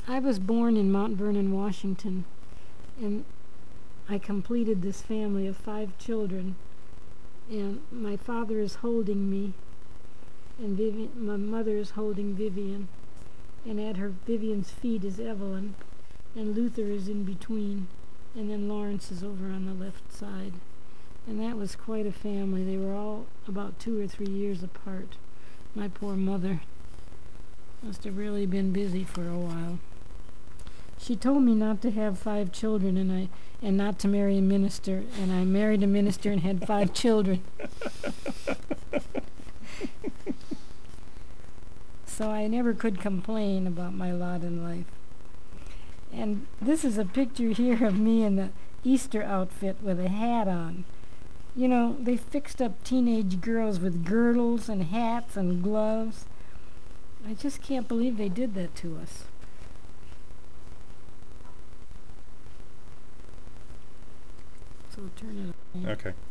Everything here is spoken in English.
I was born in Mount Vernon, Washington, and I completed this family of 5 children. And my father is holding me, and my mother is holding Vivian, and at Vivian's feet is Evelyn, and Luther is in between, and then Lawrence is over on the left side. And that was quite a family. They were all about 2 or 3 years apart. My poor mother must have really been busy for a while. She told me not to have 5 children and not to marry a minister, and I married a minister and had 5 children. So I never could complain about my lot in life. And this is a picture here of me in the Easter outfit with a hat on. You know, they fixed up teenage girls with girdles and hats and gloves. I just can't believe they did that to us. So turn it on. Okay.